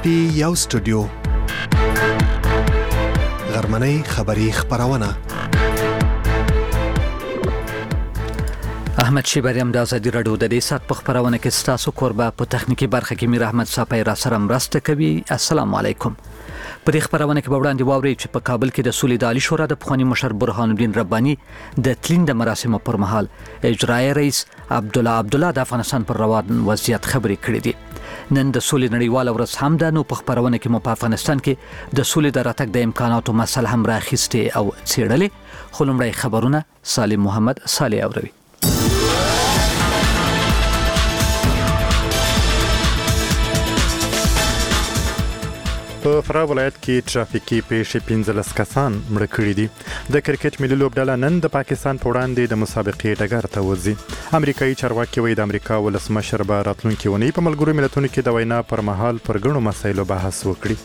پی یو سټوډیو غرمنۍ خبری خبرونه احمد شیبریم د ازادي رادیو د دې سات په خبرونه کې ستاسو قربا په تخنیکی برخه کې میر احمد صافی را سره مرسته کوي. السلام علیکم. په دې خبرونه کې به وړاندې واوري چې په کابل کې د سولې د عالی شورا د پخوانی مشر برهان الدین رباني د تلین د مراسمو پر مهال اجرایی رئیس عبدالله د افغانستان پر روان وضعیت خبرې کړې دي. نن د سولې نړیواله ورځ هم ده، نو په خبرونه کې مو په افغانستان کې د سولې د راتګ د امکاناتو مسله هم راخسته او څېړلې. خو لومړی خبرونه سالم محمد صالح اوروي. په فراه ولایت کې ترافیکي پیښې 15 کسان مړه کړي دي. د کرکټ ملي لوبډله نن د پاکستان په وړاندې د مسابقې ډګر ته وځي. امریکایي چارواکي وایي د امریکا ولسمشر به راتلونکي اونۍ په ملګرو ملتونو کې د وینا پر مهال پر ګڼو مسایلو بحث وکړي.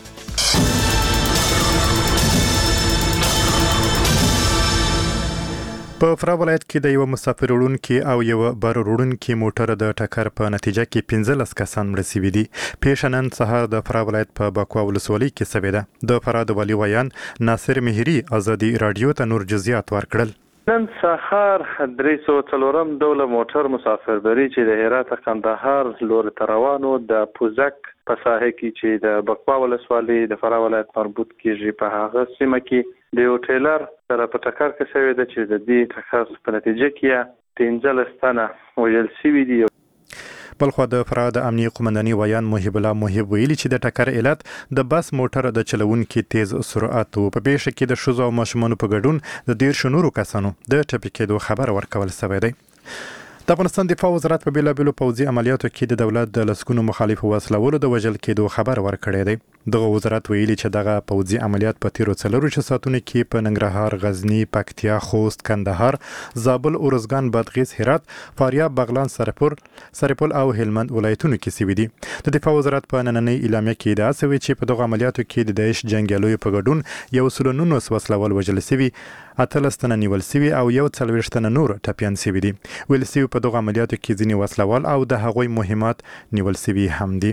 په فراه ولایت کې د یو مسافر وړونکي او یو بار وړونکي موټر د ټکر په نتیجه کې 15 کسان مړه شوي دي. پیښه نن سهار د فراه ولایت په باکوا ولسوالۍ کې شوې ده. د فراه د والي ویان ناصر مهری ازادي رادیو ته نور جزئیات ورکړل. نن سهار 304 ډوله موټر مسافربري چې د هرات قندهار لور ته روانو د پوزک په ساحه کې چې د بکوا ولسوالۍ د فراه ولایت مربوط کیږي په هغه سیمه کې د یو ټریلر سره په ټکر کې شوې ده چې د دې ټکر په نتیجه کې 15 تنه وژل شوي دي. بلخو د فراه د امنیه قومنداني ویان محب الله محب ویلي چې د ټکر علت د بس موټر د چلوونکي تیز سرعت او په پیښه کې د ښځو او ماشومانو په ګډون د 13 نورو کسانو د ټپي کېدو خبر ورکول شوی دی. د افغانستان دفاع وزارت په بیلابیلو پوځي عملیاتو کې د دولت د لسګونو مخالفو وسلوالو د وژل کېدو خبر ورکړی دی. دغه وزارت ویلي چې دغه پوځي عملیات په تیرو 4 ساعتونو کې په ننګرهار، غزنی، پکتیا، خوست، کندهار، زابل، ارزګان، بادغیس، هرات، فاریاب، بغلان، سرپل او هلمند ولایتونو کې شوي دي. د دفاع وزارت په نننۍ اعلامیه کې ادعا شوې چې په دغه عملیاتو کې د داعش جنګیالیو په ګډون 119 وسلوال وژل شوي، 18 تنه نیول شوي او 41 تنه نور ټپیان شوي دي. ویل شوي په دغه عملیاتو کې ځینې وسلوال او د هغوی مهمات نیول شوي هم دي.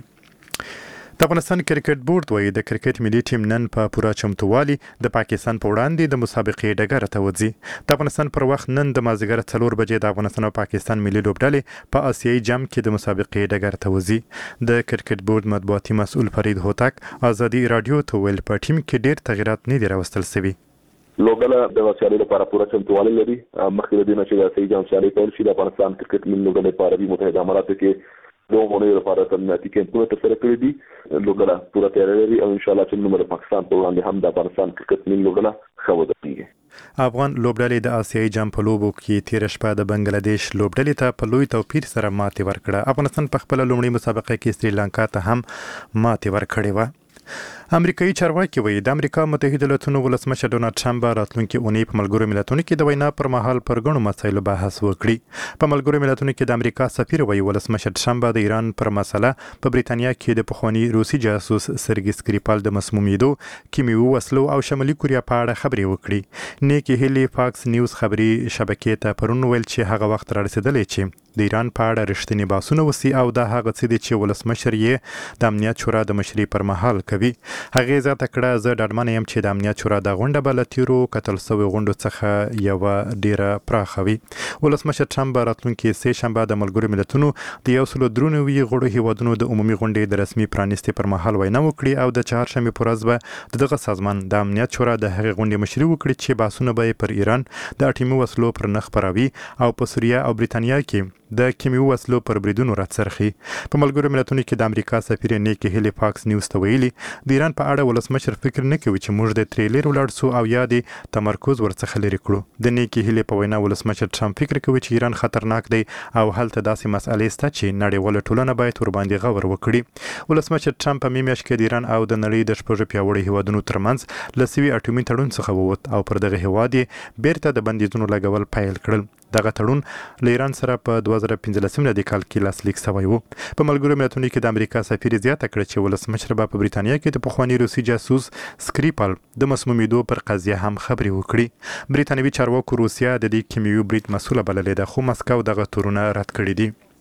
د افغانستان کرکټ بورډ وایي د کرکټ ملي ټیم نن په پوره چمتووالي د پاکستان په وړاندې د مسابقې ډګر ته وځي. د افغانستان پر وخت نن د مازدیګر 4 بجې د افغانستان او پاکستان ملي لوبډلې په آسیایي جام کې د مسابقې ډګر ته وځي. د کرکټ بورډ مطبوعاتي مسؤل فرید هوتک ازادي رادیو ته ویل په ټیم کې ډېر تغیرات نه دي راوستل شوي. لوبډله د وسیالې لپاره پوره چمتووالی لري. مخکې د دې نه چې د آسیایي جام سیالۍ پیل شي د افغانستان کرکټ ملي لوبډلې په عربي متحده اماراتو کې دوه مونږ لپاره تمریناتي کیمپونه ترسره کړي دي. لوبډله پوره تیاری لري او ان شاء الله چې موږ د پاکستان په وړاندې هم د افغانستان کرکټ ملي لوبډله ښه ودرېږي. افغان لوبډلې د آسیایي جام په لوبو کې تیر شپه د بنگلاديش لوبډلې ته په لوی توپیر سره ماتې ورکړه. افغانستان په خپل لومړی مسابقه کې سریلانکا ته هم ماتې ورکړې و. امریکایي چارواکي وایي د امریکا متحده ایالاتونو ولسمشر ډونالد ټرمپ راتلونکي اونۍ په ملګرو ملتونو کې د وینا پر مهال پر ګڼو مسایلو بحث وکړي. په ملګرو ملتونو کې د امریکا سفیر وایي ولسمشر ټرمپ د ایران پر مسله په بریتانیا کې د پخوانی روسي جاسوس سرګي سکریپال د مسمومیدو، کیمیاوي وسلو او شمالي کوریا په اړه خبرې وکړي. نیکی هیلی فاکس نیوز خبري شبکې ته پرون ویل چې هغه وخت را رسیدلی چې د ایران په اړه رښتینی بحثونه وسی او دا هغه څه دي چې ولسمشر یې د امنیت شورا د مشرۍ پر مهال کوي. هغه زیاته کړه زه ډاډمنه یم چې د امنیت شورا د غونډه به له تیرو کتل شویو غونډو څخه یوه ډیره پراخه وي. ولسمشر ټرمپ به راتلونکي سه شنبه د ملګرو ملتونو د 193 غړو هیوادونو د عمومي غونډې د رسمي پرانیستې پر مهال وینا وکړي او د چهارشنبې په ورځ به دغه سازمان د امنیت شورا د هغې غونډې مشري وکړي چې بحثونه به پر ایران د اټومي وسلو پر نه خپروي او په سوریه او بریتانیا کې د کیمیاوي وسلو پر بریدونو راڅرخي. په ملګرو ملتونو کې د امریکا سفیر نیکی هیلی فاکس نیوز ته ویلي د ایران په اړه ولسمشر فکر نه کوي چې موږ د تریلر ولاړ سو او یا د تمرکز ورڅخه لري کړو. د نیکی هیلی په وینا ولسمشر ټرمپ فکر کوي چې ایران خطرناک دی او هلته داسې مسئلې شته چې نړیواله ټولنه باید ورباندې غور وکړي. ولسمشر ټرمپ په میاشت کې د ایران او د نړۍ د شپږ پیاوړي هیوادونو ترمنځ لسوي اټومي تړون څخه ووت او پر دغه هیواد بیرته د بندیزونو لګول پیل کړل. دغه تړون له ایران سره په 2015 کال کې لاسلیک شوی و. په ملګرو ملتونو کې د امریکا سفیر زیاته کړه چې ولسمشر به په بریتانیا کې د پخوانی روسي جاسوس سکریپال د مسمومیدو پر قضیه هم خبرې وکړي. بریتانوي چارواکو روسیا د دې کیمیاوي برید مسؤله بللې ده، خو مسکو دغه تورونه رد کړي دي.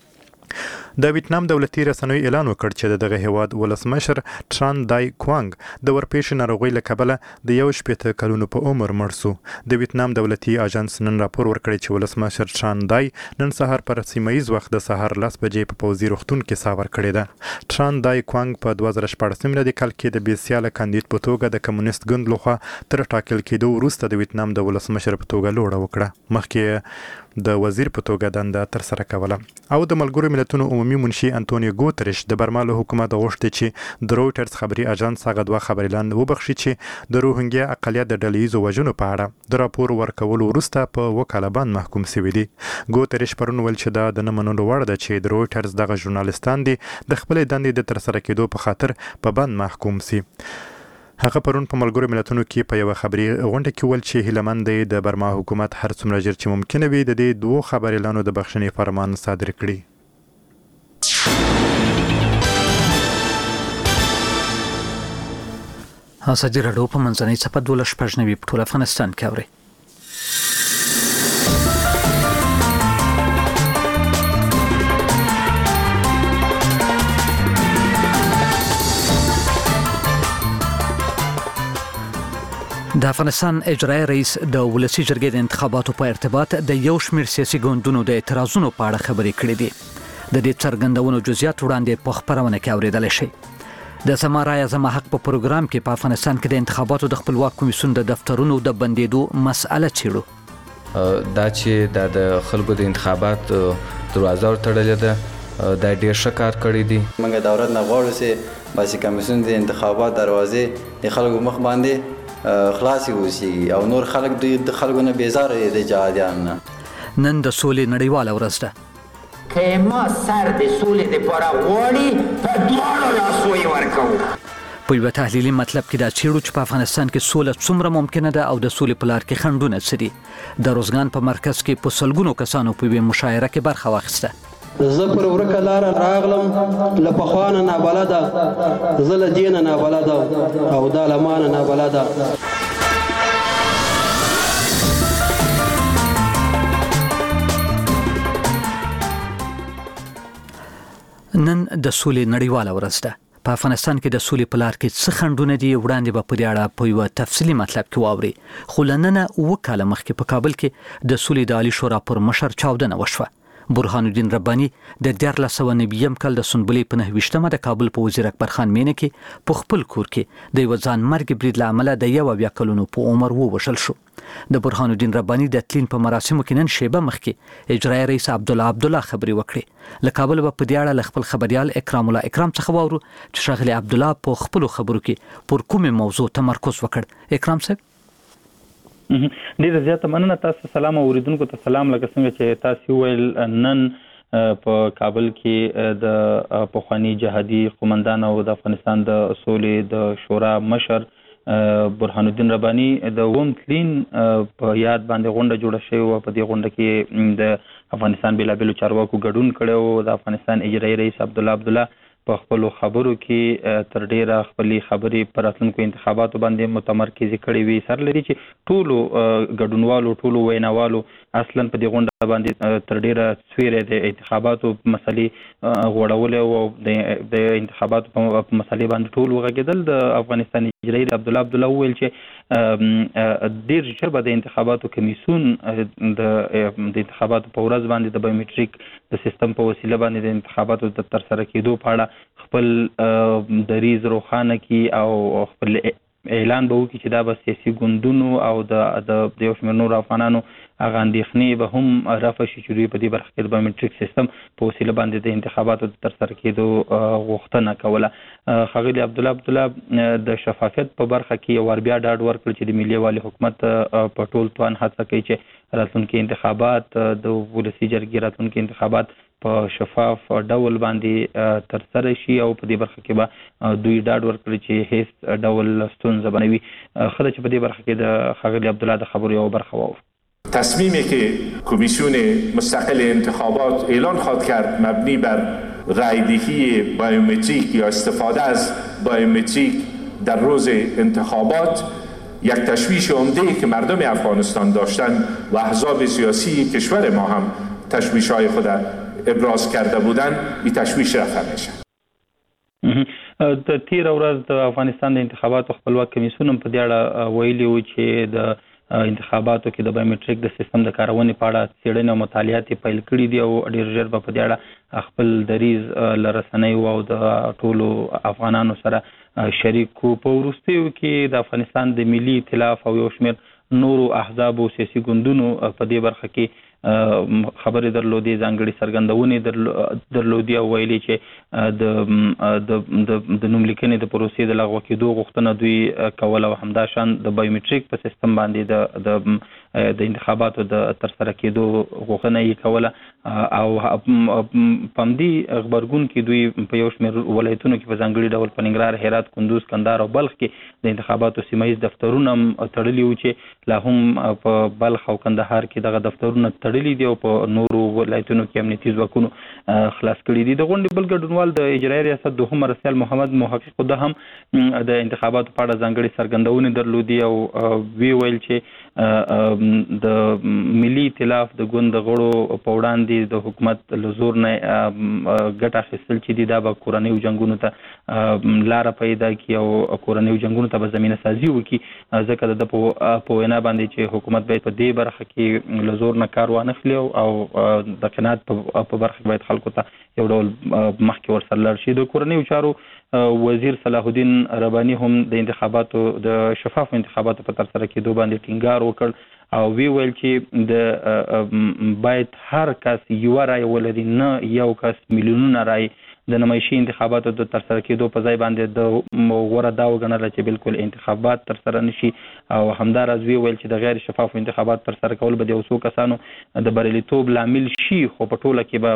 د ویتنام دولتي رسنیو اعلان وکړ چې دغه هیواد ولسمشر ټران دای کوانګ د ورپېښې ناروغۍ له کبله د 18 کلونو په عمر مړ شو. د ویتنام دولتي اژانس نن راپور ورکړی چې ولسمشر ټران دای نن سهار پر سیمایي وخت د سهار 10 بجې په پوځي روغتون کې ساه ورکړې ده. ټران دای کوانګ په 2014 میلادي کال کې د بیسیاله کاندید په توګه د کمونیست ګوند لخوا تر ټاکل کېدو وروسته د ویتنام د ولسمشر په توګه لوړه وکړه. مخکې د وزیر په توګه دنده تر سره کوله. او د ملګرو ملتونو عمومي منشي انټونیو ګوتریش د برما له حکومت غوښتي چې د رويټرز خبري اژانس هغه دوه خبري لاندې وبخښي چې د روهینګیا اقلیت د ډلهیزو وژنو په اړه د راپور ورکولو وروسته په وکاله باندې محکوم شوی دی. ګوتریش پرون ویل چې دا د نه منلو وړ ده چې د رويټرز دغه ژورنالیستان دي د خپل دندې د تر سره کېدو په خاطر په بند محکوم شي. هغه پرون په ملګرو ملتونو کې په یو خبري غونډه کې ول چې هیلمند دی د برما حکومت هر څومره ژر چې ممکن وي د دې دوه خبري لانو د بخښنې فرمان صادر کړي. ازادي راډیو په منځنۍ صفحه 12 په ټول افغانستان کې اوري. د افغانستان اجرایي رئیس د ولسی جرګې د انتخاباتو په ارتباط د یو شمېر سیاسي ګوندونو د اعتراضونو په اړه خبرې کړې دي. د دې څرګندونو جزئیات وړاندې په خبرونه کې اوریدل شي. د زما رایه زما حق په پروګرام کې په افغانستان کې د انتخاباتو د خپلواک کمیسیون د دفترونو د بندیدو مسأله چیرو. دا چې د خلکو د انتخابات دروازه ورتړلې ده دا ډیر ښه کار کړی دی. موږ د دولت نه غواړو چې باسي کمیسیون د انتخابات دروازې د خلکو مخ باندې خلاصي اوسي او نور خلک د خلکو نه بیزاره دي جهادیان نه. نن د سولې نړیواله ورځ ده. که ما سر د سولې لپاره غواړي په دواړو لاسو یې ورکوو. په یو تحلیلي مطلب کې دا چیرو چې په افغانستان کې سوله څومره ممکنه ده او د سولې په لار کې خنډونه څه دي. د روزګان په مرکز کې په سلګونو کسانو په یوه مشاعره کې برخه واخیسته. زه پر ورکه لاره راغلم له پخوانه نابلده زه له دینه نابلده او دا له مانه نابلده. نن د سولې نړیواله ورځ ده. په افغانستان کې د سولې په لار کې څه خنډونه دي وړاندې به په دې اړه په یو تفصیلي مطلب کې واوري. خو لننه وکاله مخکې په کابل کې د سولې د عالی شورا پر مشر چاودنه وشوه. برهان الدین ربانی د 1990 کال د سنبلې په 29مه د کابل په وزیر اکبر خان مینه کې په خپل کور کې د یو ځان مرګ برید له امله د 21 کلونو په عمر ووژل شو. د برهان الدین ربانی د تلین په مراسمو کې نن شیبه مخکې اجرایي رئیس عبدالله خبري وکړي. له کابل په دې اړه خپل خبريال اکرام الله اکرام څخه واورو چې شغله عبدالله په خپل خبرو کې پر کومه موضوع تمرکز وکړ. اکرام صاحب ډیره زیاته مننه. تاسو سلام اوریدونکو ته سلام. لکه څنګه چې تاسو ویل نن په کابل کې د پخوانی جهادي قومندان او د افغانستان د سولې د شورا مشر برهان الدین ربانی د ووم تلین په یاد باندې غونډه جوړه شوې و. په دې غونډه کې د افغانستان بېلابېلو چارواکو ګډون کړی و. د افغانستان اجرایي رئیس عبدالله په خپل خبرو کې تر ډیره خپلې خبرې پر راتلونکو انتخاباتو باندې متمرکزې کړې وي. سر لري چې ټولو ګډونوالو ټولو ویناوالو اصلا په دې غونډه باندې تر ډیره سویره د انتخاباتو مسلې غوړولې او د انتخاباتو په مسلې باندې ټول وغږېدل. د افغانستان اجرایي عبدالله وویل چې ډیر ژر به د انتخاباتو کمیسیون د انتخاباتو په ورځ باندې د بایومټریک د سیستم په وسیله باندې د انتخاباتو د ترسره کېدو په اړه خپل دریز روښانه کی او خپل اعلان به وکړي چې دا به سیاسي ګوندونو او د یو شمېر نورو افغانانو هغه اندېښنې به هم رفع شي چې دوی په دې برخه کې د بایومټریک سیستم په وسیله باندې د انتخاباتو د ترسره کېدو غوښتنه کوله. ښاغلي عبدالله د شفافیت په برخه کې یو وار بیا ډاډ ورکړ چې د ملي یووالي حکومت په ټول توان هڅه کوي چې راتلونکي انتخابات د ولسي جرګې راتلونکي انتخابات په شفاف ډول باندې ترسره شي او په دې برخه کې به دوی ډاډ ورکړي چې هیڅ ډول ستونزه به نه وي. ښه ده چې په دې برخه کې د ښاغلي عبدالله د خبرو یوه برخه واورو. تصمیمی که کمیسیون مستقل انتخابات اعلان خواهد کرد مبنی بر رایدهی بایومتریک یا استفاده از بایومتریک در روز انتخابات یک تشویش عمده‌ای که مردم افغانستان داشتن و احزاب سیاسی کشور ما هم تشویش‌های خود ابراز کرده بودند این تشویش رفع میشه. د تیر ورځ د افغانستان د انتخاباتو خپلواک کمیسیون په دې اړه ویلي و چې د انتخاباتو کې د بایومټریک د سیستم د کارونې په اړه څېړنې او مطالعات پیل کړي دي او ډېر ژر به په دې اړه خپل دریځ له رسنیو او د ټولو افغانانو سره شریک کو. په وروستیو کې د افغانستان د ملي ائتلاف او یو شمېر نورو احزاب او سیاسي ګوندونو په دې برخه کې خبرې درلودې، ځانګړي څرګندونې درلودې او ویلي چې د نوملیکنې د پروسې د لغوه کېدو غوښتنه دوی کوله او همداشان د بایومټریک په سیستم باندې د انتخاباتو د ترسره کېدو غوښتنه یې کوله او په همدې غبرګون کې دوی په یو شمېر ولایتونو کې په ځانګړي ډول په ننګرهار، هرات، کندوز، کندهار او بلخ کې د انتخاباتو سیمه ییز دفترونه تړلي وو چې لا هم په بلخ او کندهار کې دغه دفترونه تړلي دي او په نورو ولایتونو کې امنیتي ځواکونو خلاص کړي دي. د غونډې بل ګډونوال د اجرایي ریاست دوهم مرستیال محمد محقق ده هم د انتخاباتو په اړه ځانګړي څرګندونې درلودې او وی ویل چې د ملي ائتلاف د ګوند غړو په وړاندې د حکومت له زور نه ګټه اخیستل چې دي دا به کورنیو جنګونو ته لاره پیدا کړي او کورنیو جنګونو ته به زمینه سازي وکړي، ځکه د په وینا باندې چې حکومت باید په دې برخه کې له زور نه کار وانخلي او د قناعت په برخه کې باید خلکو ته یو ډول مخکې ورسره لاړ شي. د کورنیو چارو وزیر صلاح الدین رباني هم د انتخاباتو د شفافو انتخاباتو په ترسره کېدو باندې ټینګار وکړ او وی ویل چې د باید هر کس یو رای ولري، نه یو کس میلیونونه رای. د نمایشي انتخاباتو د ترسره کېدو په ځای باندې د غوره دا وګڼله چې بالکل انتخابات ترسره نشي او همداراز وی ویل چې د غیر شفافو انتخابات ترسره کول به د یو څو کسانو د بریالیتوب لامل شي، خو په ټوله کې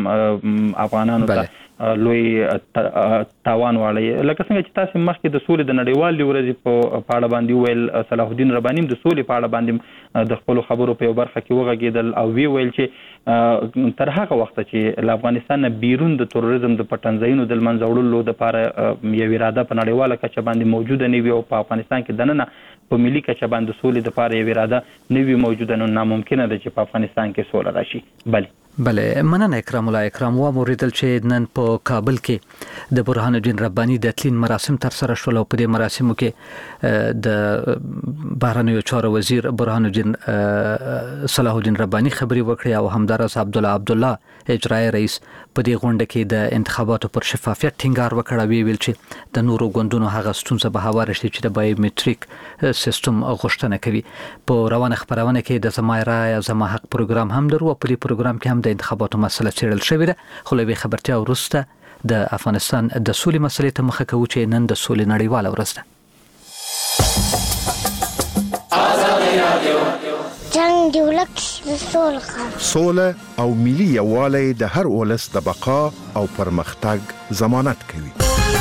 به افغانانو ته لوی تاوان واړی. لکه څنګه چې تاسو مخکې د سولې د نړیوالې ورځې په اړه باندې ویل، صلاح الدین رباني د سولې په اړه باندې د خپلو خبرو په یو برخه کې وغږېدل او وی ویل چې تر هغه وخته چې له افغانستان نه بیرون د تروریزم د پټنځایونو د منځه وړلو دپاره یو اراده په نړیواله کچه باندې موجوده نه وي او په افغانستان کې دننه په ملي کچه باندې سولې دپاره یو اراده نه وي موجوده، نو ناممکنه ده چې په افغانستان کې سوله راشي. بله مننه اکرام الله. اکرام و موریدل چې نن په کابل کې د برهان الدین رباني د تلین مراسم تر سره شول او په دې مراسمو کې د بهرنیو چارو وزیر برهان الدین صلاح الدین رباني خبري وکړي او همدارس عبدالله اجرایي رئیس په دې غونډه کې د انتخاباتو پر شفافیت ټینګار وکړ. ویل چې د نورو ګوندونو هغه ستونزه به هواره شي چې د بایومټریک سیستم غوښتنه کوي. په روانه خبرونه کې د زما رای زما حق پروګرام هم درو په دې پروګرام کې هم د انتخاباتو مسله څېړل شوې ده، خو له خبرتیا وروسته د افغانستان د سولې مسلې ته مخه کوو چې نن د سولې نړیواله ورځ ده. جنگ دی ولک د سوله او ملي یووالی د هر ولس د بقا او پرمختګ ضمانت کوي.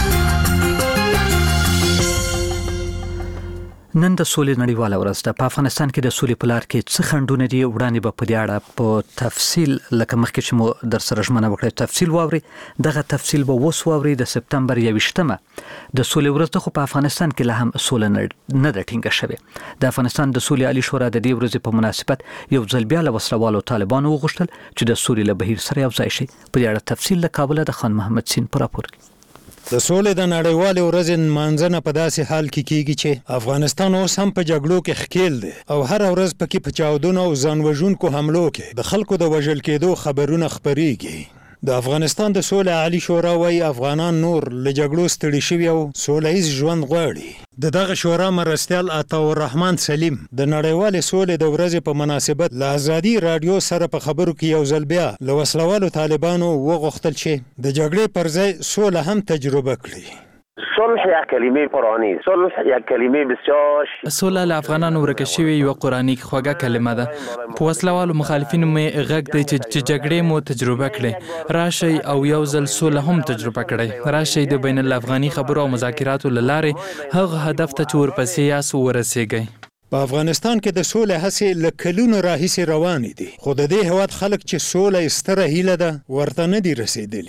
نن د سولې نړیواله ورځ ده. په افغانستان کې د سولې په لار کې څه خنډونه دي؟ وړاندې به په دې اړه په تفصیل لکه مخکې چې مو در سره ژمنه وکړه تفصیل واوري. دغه تفصیل به اوس واوري د سپتمبر 21مه د سولې ورځ ده، خو په افغانستان کې لا هم سوله نه ده ټینګه شوې. د افغانستان د سولې عالی شورا د دې ورځې په مناسبت یو ځل بیا له وسلوالو طالبانو وغوښتل چې د سولې له بهیر سره یو ځای شي. په دې اړه تفصیل له کابل د خان محمد سین پر راپور کې. د سولې د نړیوالې ورځې نمانځنه په داسې حال کې کیږي چې افغانستان اوس هم په جګړو کې ښکیل دی او هر ورځ پکې په چاودنو او ځانوژونکو حملو کې د خلکو د وژل کېدو خبرونه خپرېږي. د افغانستان د سولې عالی شورا وايي افغانان نور له جګړو ستړي شوي او سوله ییز ژوند غواړي. د دغه شورا مرستیال عطاالرحمن سلیم د نړیوالې سولې د ورځې په مناسبت له ازادي رادیو سره په خبرو کې یو ځل بیا له وسلوالو طالبانو وغوښتل چې د جګړې پر ځای سوله هم تجربه کړي. صلح یک کلمه قرآنی، صلح یک کلمه بسیار صلح له افغانانو ورکه شوی یو قرآنی خوږه کلمه ده. په وسلوالو مخالفینو مې غږ دی چې جګړې مو تجربه کړي، راشي او یو ځل صلح هم تجربه کړي، راشي د بین الافغاني خبرو او مذاکراتو له لارې هغه هدف ته چې ورپسې یاسو ورسیږئ. په افغانستان کې د سولې هڅې له کلونو راهیسې روانې دي، خو د دې هېواد خلک چې سوله یې ستره هیله ده ورته نه دي رسېدلي.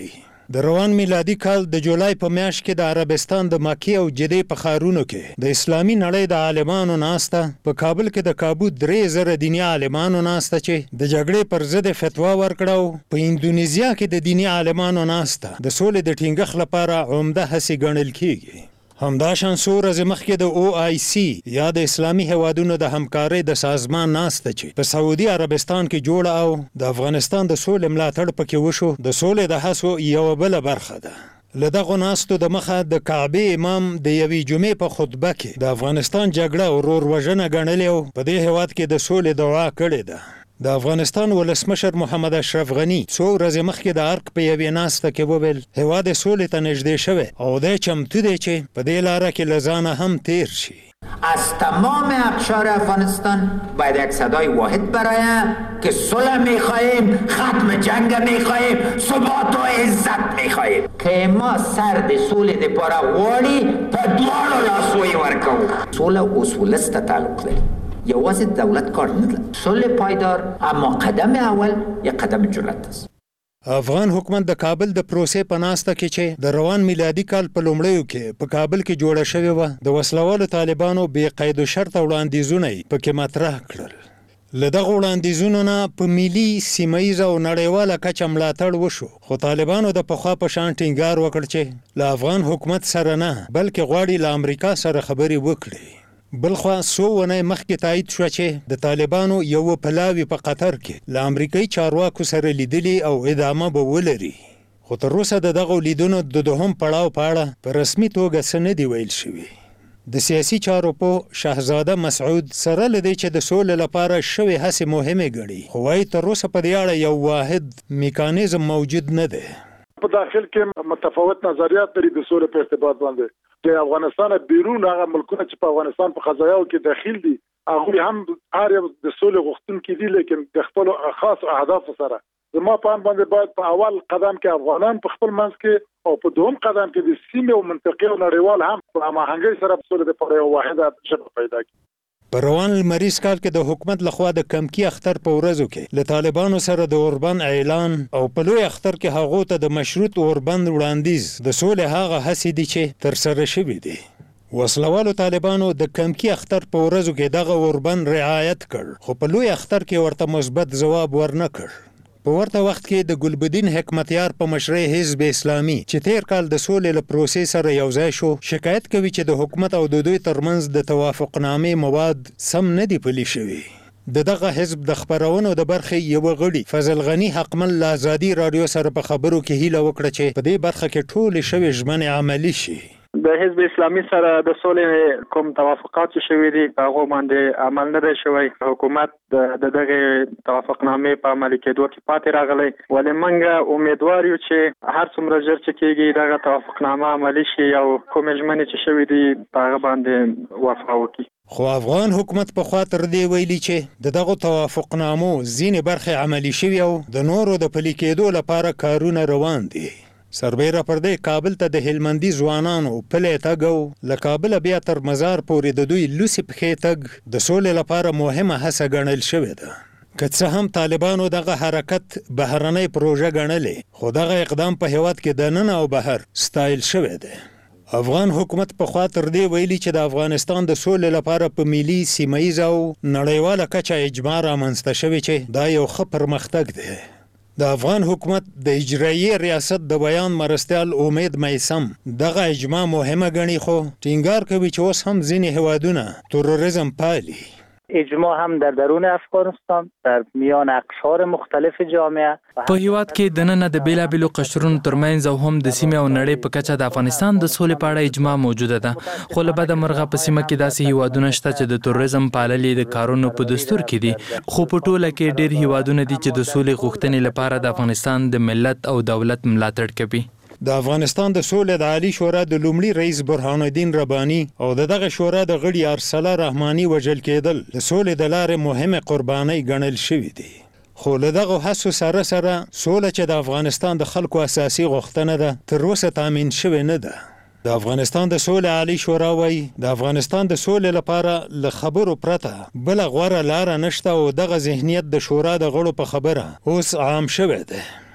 د روان میلادي کال د جولای په میاشت کې د عربستان د مکی او جدې په ښارونو کې د اسلامي نړۍ د عالمانو ناسته په کابل کې د کابو 3000 دیني عالمانو ناسته چې د جګړې پر ضد فتوا ورکړه. په اندونیزیا کې د دیني عالمانو ناسته د سولې د ټینګښت لپاره عمده هڅې ګڼل کیږي. همداشان څو ورځې مخکې د OIC یا د اسلامي هیوادونو د همکارۍ د سازمان ناسته چې په سعودي عربستان کې جوړه او د افغانستان د سولې ملاتړ پکې وشو د سولې د هڅو یوه بله برخه ده. له دغو ناستو د مخه د کعبې امام د یوې جمعې په خطبه کې د افغانستان جګړه او ورور-وژنه ګڼلې او په دې هیواد کې د سولې دعا کړې ده. د افغانستان ولسمشر محمد اشرف غنی څو ورځې مخکې د ارګ په یوې ناسته کې وویل هیواد سولې ته نږدې شوی او دی چمتو دی چې په دې لاره کې له ځانه هم تیر شي. از تمام اقشار افغانستان باید یک صدای واحد برآید که صلح میخواهیم، ختم جنگ میخواهیم، ثبات و عزت میخواهیم که ما سرد صلح د پاره غواړي په دواړو لاسو یې ورکوو. صلح اصول است تعلق داره، یوازې دولت کار نه ده. صلح پایدار اما قدم اول یک قدم جرأت است. افغان حکومت د کابل د پروسې په ناسته کې چې د روان میلادي کال په لومړیو کې په کابل کې جوړه شوې وه د وسلوالو طالبانو بې قید و شرطه وړاندیزونه یې پکې مطرح کړل. له دغو وړاندیزونو نه په ملي سیمه ییزه او نړیواله کچه ملاتړ وشو خو طالبانو د پخوا په شان ټینګار وکړ چې له افغان حکومت سره نه بلکې غواړي له امریکا سره خبرې وکړي. بلخوا څو ونې مخکې تایید شوه چې د طالبانو یوه پلاوي په قطر کې له امریکایي چارواکو سره لیدلي او ادامه به ولري. خو تر اوسه د دغو لیدنو د دوهم پړاو په اړه په رسمي توګه څه نه دي ویل شوي. د سیاسي چارو په شهزاده مسعود سره له دې چې د سولې لپاره شوې هڅې مهمې ګڼي خو وایي تر اوسه په دې اړه یو واحد میکانیزم موجود نه دی. په داخل کې متفاوت نظریات لري د سولې په ارتباط باندې چې افغانستان بیرون هغه ملکونه چې په افغانستان په قضایاو کې داخل دي هغه هم هر یو د سولې غوښتونکي دي لیکن د خپل خاص اهداف سره. زما په اند باندې باید په اول قدم کې افغانان په خپل منځ کې او په دوم قدم کې د سیمې او منطقې او نړیوال هم په هماهنګۍ سره په سولې لپاره یو واحده ژبه پیدا کړي. په روان لمریز کال کې د حکومت لخوا د کمکی اختر په ورځو کې له طالبانو سره د اوربند اعلان او په لوی اختر کې هغو ته د مشروط اوربند وړاندیز د سولې هغه هڅې دي چې ترسره شوي دي. وسلوالو طالبانو د کمکی اختر په ورځو کې دغه اوربند رعایت کړ خو په لوی اختر کې ورته مثبت ځواب ورنه کړ. په ورته وخت کې د ګلبدین حکمتیار په مشرۍ حزب اسلامي چې تیر کال د سولې له پروسې سره یوځای شو شکایت کوي چې د حکومت او د دوی ترمنځ د توافقنامې مواد سم نه دي پلي شوي. دغه حزب د خبرونو د برخې یو غړي فضل غنی حقمل له آزادي رادیو سره په خبرو کې هیله وکړه چې په دې برخه کې ټول شوي ژمنې عملي شي. د حزب اسلامي سره د سولې کوم توافقات چې شوي دي هغه باندې عمل نه دی شوی. حکومت د دغه توافقنامې په عملي کېدو کې پاتې راغلی ولې موږ امیدوار یو چې هر څومره ژر چې کېږي دغه توافقنامه عملي شي او کومې ژمنې چې شوي دي په هغه باندې وفا وکړي. خو افغان حکومت په خوا تر دې ویلي چې د دغو توافقنامو ځینې برخې عملي شوي او د نورو د پلي کېدو لپاره کارونه روان دي. سربیره پر دې کابل ته د هلمندي ځوانانو پلی تګ او له کابله بیا تر مزار پورې د دوی لوسې پښې تګ د سولې لپاره مهمه هڅه ګڼل شوې ده. که څه هم طالبانو دغه حرکت بهرنۍ پروژه ګڼلې خو دغه اقدام په هیواد کې دننه او بهر ستایل شوی دی. افغان حکومت په خوا تر دې ویلي چې د افغانستان د سولې لپاره په ملي سیمه ییزه او نړیواله کچه اجماع رامنځته شوې چې دا یو ښه پرمختګ دی. د افغان حکومت د اجرایي ریاست د بیان مرستیال امید میسم دغه اجماع مهمه ګڼي خو ټینګار کوي چې اوس هم ځینې هیوادونه تروریزم پالي. اجماع هم در درون افغانستان در میان اقشار مختلف جامعه په هیواد کې د نن د بیلابیلو قشرونو ترمنځ او هم د سیمې او نړۍ په کچه د افغانستان د سولې په اړه اجماع موجوده ده خو له بده مرغه په سیمه کې داسې هیوادونه شته چې د تروریزم پاللې د کارونو په دستور کې دي خو په ټوله کې ډېر هیوادونه دي چې د سولې غوښتنې لپاره د افغانستان د ملت او دولت ملاتړ کوي. د افغانستان د سولې د عالی شورا د لومړي رئیس برهان الدین رباني او دغه شورا د غړي ارسلا رحماني وژل کېدل د سولې د لارې مهمه قرباني ګڼل شوې دي. خو له دغه هڅو سره سوله چې د افغانستان د خلکو اساسي غوښتنه ده تر اوسه تامین شوې نه ده. د افغانستان د سولې عالی شورا وایي د افغانستان د سولې لپاره له خبرو پرته بله غوره لاره نشته او دغه ذهنیت د شورا د غړو په خبره اوس عام شوی دی.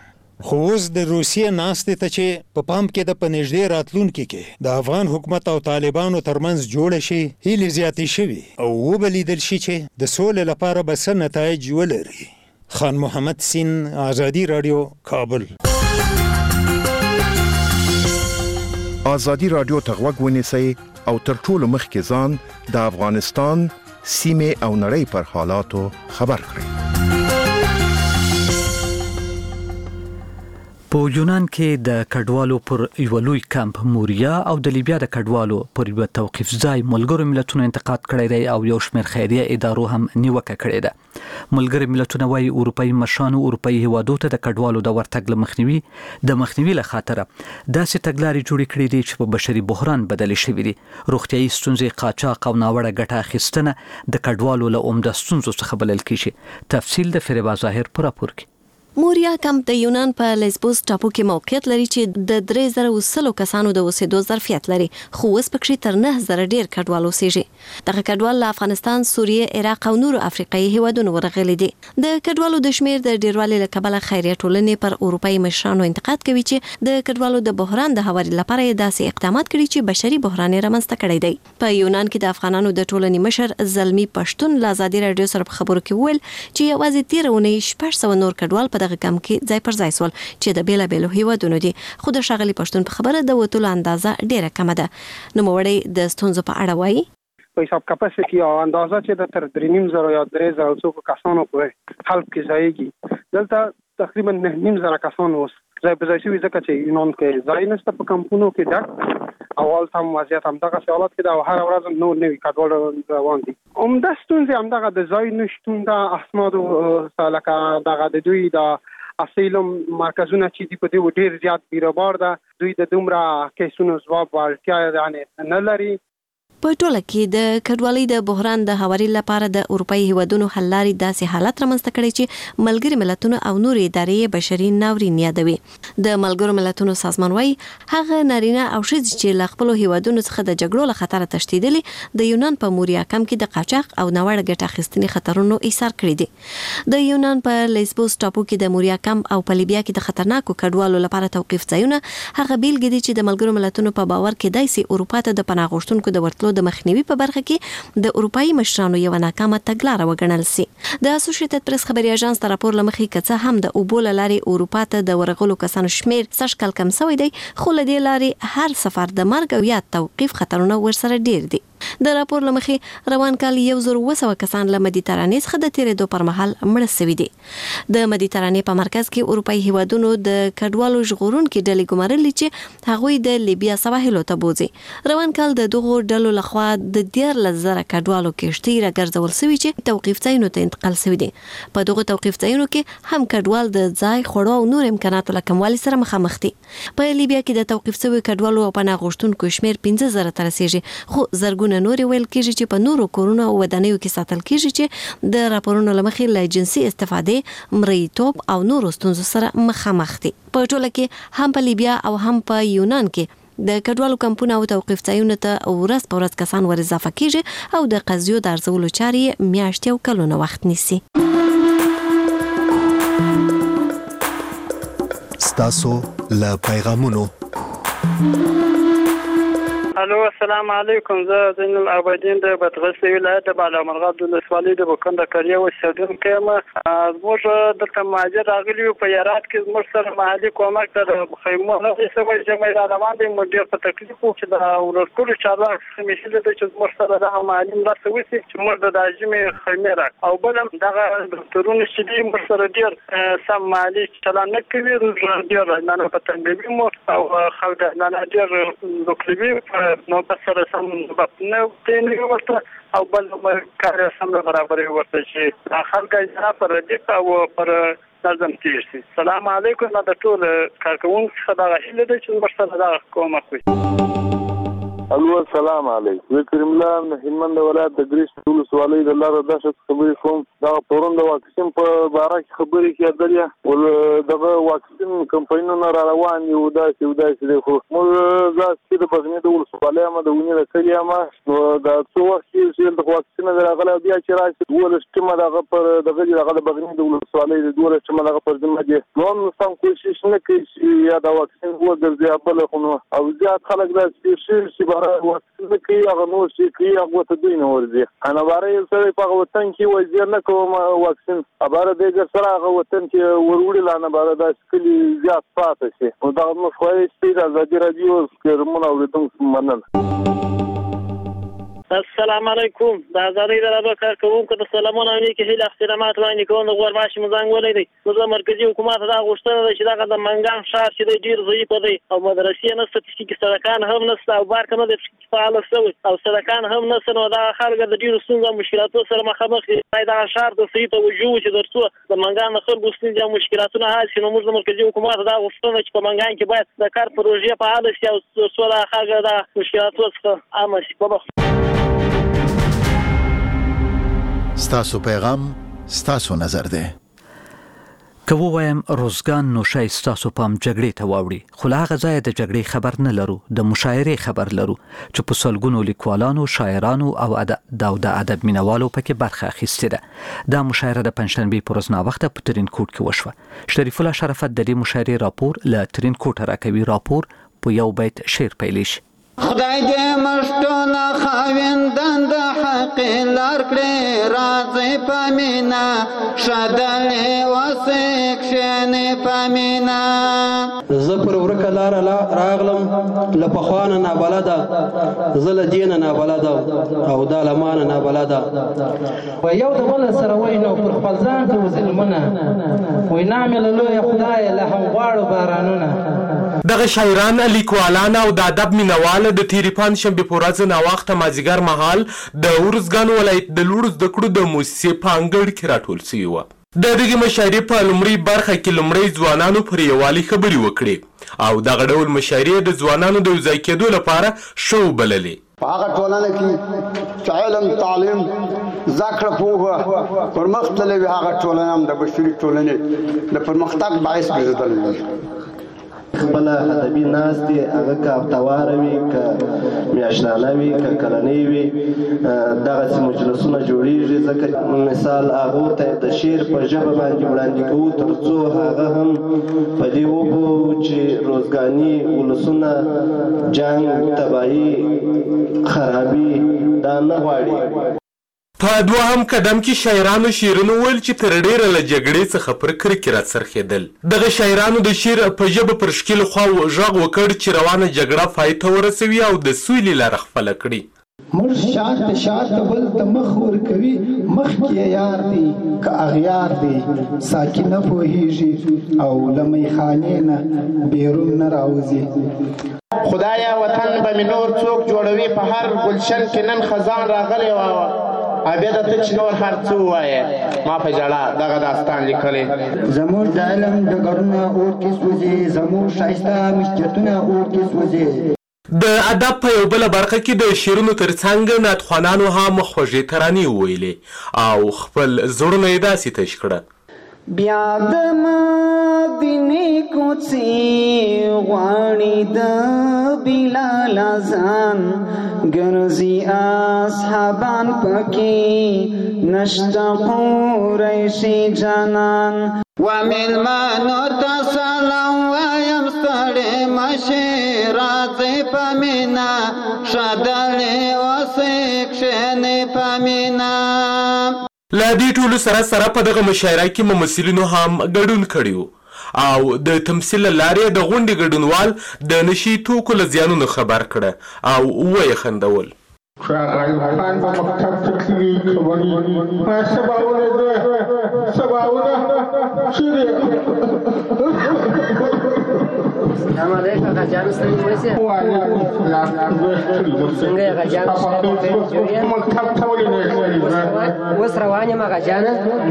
خو اوس د روسیې ناستې ته چې په پام کې د په نږدې راتلونکي کې د افغان حکومت او طالبانو ترمنځ جوړه شي هیلې زیاتې شوي او وبلیدل شي چې د سولې لپاره به څه نتایج ولري. خان محمد سین، آزادی رادیو، کابل. آزادی رادیو ته غوږ ونیسئ او تر ټولو مخکې ځان د افغانستان سیمې او نړۍ پر حالاتو خبر کړئ. په یونان کې د کډوالو پر یو لوی کمپ موریا او د لیبیا د کډوالو پر یو توقيف ځای ملګرو ملتونو انتقاد کړی دی او یو شمېر خیریه ادارو هم نیوکه کړې ده. ملګرو ملتونو وايي اروپאי مشرانو اروپאי هیوادو ته د کډوالو د ورتګ مخنیوي له خاطره داسې تګلارې جوړې کړې دي چې په بشري بحران بدل شوي دي. روغتيایي ستونزې، قاچاق او ناوړه ګټه اخیستنه د کډوالو له عمده ستونزو څخه بلل کیږي. تفصیل د فریبا ظاهر پر راپور کې. موریا کمپ د یونان په لیسبوس ټاپو کې موقعیت لري چې د 3000 کسانو د اوسېدو ظرفیت لري، خو اوس پکې تر 9000 ډیر کډوال اوسېږي. دغه کډوال له افغانستان، سوریه، عراق او نورو افریقایي هیوادونو ورغلي دي. د کډوالو د شمیر د ډیروالي له کبله خیریه ټولنې پر اروپאי مشرانو انتقاد کوي چې د کډوالو د بحران د هواري لپاره داسې اقدامات کړي چې بشري بحران رامنځته کړی دی. په یونان کې د افغانانو د ټولنې مشر زلمی پښتون له آزادي رادیو سره په خبرو کې ویل چې یوازې 13 نور کډوال په دغه کمپ کې ځای پر ځای سول چې د بیلابیلو هیوادونو دي. خو د ښاغلي پښتون په خبره د وټولو اندازه ډیره کمه ده. نو موړی د ستونزو په اړه وایي په حساب کپاسټي او اندازه چې د تر 3000 یا 3000 کسانو په حلب کې ځایږي، دلته تقریبا 9000 کسانو ځای په ځای شوي ځکه چې یونان کې ځای نشته په کمپونو کې ډک اول هم وضعیت هم دغه حالات کې دا هر ورځ نور نوي کډوال روان دي. عمده ستونزې هم دغه د ځای نشتون د اسنادو لکه دغه د دوی د اسیلم مرکزونه چې دی په دې ډیر زیات بیروبار ده، دوی د دومره کیسونو ځواب ورکړي یعنی نه لري. په ټوله کې د کډوالۍ د بحران د هواري لپاره د اروپאי هیوادونو حل لارې داسې حالت رامنځته کړي چې ملګري ملتونو او نور ادارې بشري ناورین یادوي. د ملګرو ملتونو سازمان وايي هغه نارینه او ښځې چې له خپل هیوادونو څخه د جګړو له خطر تښتیدلي د یونان په موریا کمپ کې د قاچاق او ناوړه ګټه اخیستنې خطرونو ایثار کړی دي. د یونان په لیسبوس ټاپو کې د موریا کمپ او په لیبیا کې د خطرناکو کډوالو لپاره توقيف ځایونه هغه بیلګې دي چې د ملګرو ملتونو په باور کې دایسي اروپا ته د پناه غوښتونکو د ورتلو د مخنیوي په برخه کې د اروپאי مشرانو یو ناکامه تګلاره وګڼل سي. د اسوسییټډ پریس خبري اژانس تر راپور لمخې کڅه هم د اوبول لارې اروپا ته د ورغلو کسانو شمیر سشکل کم سوی دی، خو له دې لارې هر سفر د مرګ او یا توقيف خطرونه ورسره ډیر دي. د راپور لمخې روان کال 1200 کسان له مدیترانې څخه د تیرېدو پر مهال مړه شوي دي. د مدیترانې په مرکز کې اروپאי هیوادونو د کډوالو ژغورونکو ډلې ګمارلې چې هغوی د لیبیا سواحلو ته بوځي. روان کال د دغو ډلو لخوا د 10000 کډوالو کشتۍ راګرځول شوي چې توقيف ځایونو ته انتقال شوي دي. په دغو توقيف ځایونو کې هم کډوال د ځای خوړو او نور امکاناتو له کموالي سره مخامخ دي. په لیبیا کې د توقيف شوي کډوالو او پناه غوښتونکو شمیر 15000 ته رسیږي، خو زرګونه نورې ویل کېږي چې په نورو کورونو او ودانیو کې ساتل کېږي چې د راپورونو لمخې له جنسي استفادې، مریتوب او نورو ستونزو سره مخامخ دي. په ټوله کې هم په لیبیا او هم په یونان کې د کډوالو کمپونه او توقيف ځایونو ته ورځ په ورځ کسان ور اضافه کېږي او د قضیو د ارزولو چارې میاشتې او کلونه وخت نیسي. ستاسو له پیغامونو. الو السلام علیکم، زه زین العابدین د بدغسل ولایت د بالامرغاب د ولسوالۍ د بکند کریه اوسیدونکی یم. موږ دلته مهاجر راغلي یو، په یارات کې زموږ سره محلي کومک ته د خیمو نه سوی جمع را روان دي. موږ ډېر په تکلیف وو چې د ورکړو چارواکو څخه مې هیله ده چې زموږ سره دغه مالي مرسته وشي چې موږ د داجمې خیمې راکړو. او بل هم دغه دکتورونه چې دي موږ سره ډېر سم مالي چلند نه کوي، ډېر نه په تنګوي مو او خلک نه ډېر لوکلوي نو په سره سم نه تنه ورته او بل کار سم برابرې ورته چې خلک یې پر دې او پر لازم تیشي. السلام علیکم، د ټول کارکونکو څخه دا هیله ده چې ورسره دا کومک وکړي. الو السلام علیکم. کریم الله هلمند ولایت د ګریش ولسوالۍ د لاره د خبرې کوم. دا پرون د واکسین په باره کې خبرې کېدلې ول دغه واکسین کمپاینونه را روان دي او دا چې خو موږ ځکه د بغنی د ولسوالۍ ما د ونی د کلی ما نو دا څو وخت چې د واکسین راغله بیا چې راشي ولستمه دغه پر دغه د بغنی د ولسوالۍ د ولستمه دغه پر ذمہ دي نو سم کوشش نه کوي چې یا د واکسین وګرځي خپل خو او زیات خلک دا چې واکسین کوي هغه نو چې کوي هغه ته دوی نه ورځي. انا باره سره په وطن کې وزیر نه کوم واکسین اباره دغه سره هغه وطن کې وروړي لانه باره د سکلي زیات پاتې شي نو دا نو خوای چې د ازادي رادیو سکرمون اوریدونکو مننه. السلام علیکم. د ازادي رادیو کارکونکو ته سلامونه او نیکی هیله احترامات وړاندې کوم. د غورباشي مزنګ ولې دی نو مرکزی حکومت دا غوښتنه ده چې دغه د منګان شهر چې ډیر ضعیف دی او مدرسې نه ستاسو سړکان هم نشته او بار کنه د فعال شوی او سړکان هم نشته نو دا خلک د ډیرو ستونزو مشکلاتو سره مخامخ دي. دا شهر د صحیح توجه چې درڅو د منګان خلکو ستونزې او مشکلاتونه حل شي نو موږ د مرکزی حکومت دا غوښتنه چې په منګان کې باید د کار پروژې فعال شي او څو خلک د مشکلاتو څخه عامه شي. ستاسو پیغام ستاسو نظر دی. که وایم روزګان نو شای ستاسو پام جګړې ته واوړي خو لا غځای د جګړې خبر نه لرو د مشاعرې خبر لرو چې په سلګونو لیکوالانو شاعرانو او د ادب مینوالو پکې برخه اخیسته ده. دا مشاعره د پنځشنبه پر ورځ نا وخت په ترین کوټ کې وشوه. شریف الله شرافت د دې مشاعرې راپور ل ترین کوټ راکوي. راپور په یو بیت شعر پیلیش. خدای دې مشتونه خاوندان د حق لار کړې راځي پمینا شادلې وسک شنه پمینا زه پر ورکه لار راغلم لپخوانه نه بلده زله دین نه بلده او د لمان نه بلده و یو د بل سره وینو پر خپل ځان ته وزلمنه وای نعمل له خدای له غواړو بارانونه. دغه شاعران لیکوالان او د ادب مینوال د تیری پنځشنبه په ورځ نا وخت مازیګر مهال د ورزګان ولایت د لوړ زده کړو د موسسې په انګړ کې راټول شوي وو. د دغه مشاعرې په لومړۍ برخه کې لومړی ځوانانو پر یووالي خبرې وکړې او دغه ډول مشاعرې د ځوانانو د یوځای کېدو لپاره شو بللې. په هغه ټولنه کې چې علم تعلیم زده پوهه پرمخ تللې وي هغه ټولنه هم د بشري ټولنې د پرمختګ باعث ګرځېدلې. خپل ادبي ناستې هغه که هفتواره وي که میاشتانه وي که کلنۍ وي دغسې مجلسونه جوړېږي ځکه مثال هغو ته د شعر په ژبه باندې وړاندې کوو تر څو هغه هم په دې وپوهو چې روزګاني ولسونه جنګ تباهي خرابي دا نه غواړي. په دوهم قدم کې شاعرانو شعرونه ویل چې تر ډیره له جګړې څخه پر کرکې راڅرخېدل. دغه شاعرانو د شعر په ژبه پر ښکلو خواو غږ وکړ چې روانه جګړه پای ته ورسوي او د سولې لاره خپله کړي. موږ شاته بل ته مخ ورکوي مخکې یار دی که اغیار دی ساکي نه پوهېږي او له میخانې نه بیرون نه راوځي. خدایا وطن به مې نور څوک جوړوي په هر ګلشن کې نن خزان راغلی وه بیا د ته چې نور هر څه ووایې ما په ژړا دغه داستان لیکلی. زموږ د علم ډګرونه اور کې سوځي زموږ ښایسته مسجدونه اور کې سوځي. د ادب په یو بله برخه کې د شعرونو ترڅنګ نعتخوانانو هم خوږې ترانې وویلې او خپل زړونه یې داسې تش کړه. بیا د مدینې کوڅې غواړي د بلال اذان ګرځي اصحابان پکې نشته قریشي جانان و مېلمانو ته سلام وایم ستړی مشې راځئ په مینه ښادلې اوسئ کښېنئ په مینه. له دې ټولو سره په دغه مشاعره کې ممثلینو هم ګډون کړی او د تمثیل له لارې د غونډې ګډونوال د نشي توکو له زیانونو خبر کړه او ویې خندول. ښاغلی خان په مکتب کې تللي کولي سباونه السلام علیکم آقا جان ستړي وایسې. وعلیکم السلام. څنګه یې آقا جان مکتب ته ولې نه تللي؟ اوس روان یم آقا جانه.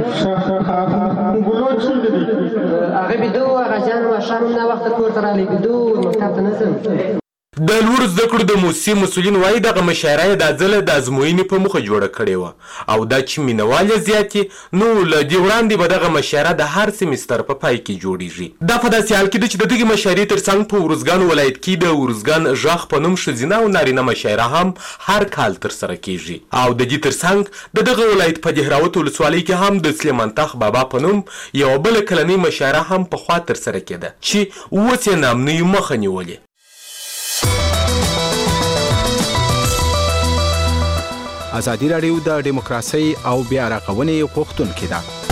ګلون څنګه دي؟ هغه بیدو آقا جان ماښام نه وخته کور ته راغلی بیدو مکتب ته نه ځم. د لوړ زده کړو د موسسې مسؤلین وایي دغه مشاعره یې دا ځله د ازموینې په موخه جوړه کړې وه او دا چې مینوال یې زیات نو له دې وړاندې به دغه مشاعره د هر سیمستر په پای کې جوړیږي. دا په داسې حال کې ده چې د دغې مشاعرې ترڅنګ په ارزګان ولایت کې د ارزګان غږ په نوم ښځینه او نارینه مشاعره هم هر کال ترسره کیږي او د دې ترڅنګ د دغه ولایت په دهراوت ولسوالۍ کې هم د سلیمان تخ بابا په نوم یوه بله کلنۍ مشاعره هم پخوا ترسره کېده چې اوس یې نامنیو مخه نیولې. ازادي راډیو د دیموکراسي او بیا رغونې غوښتونکې ده.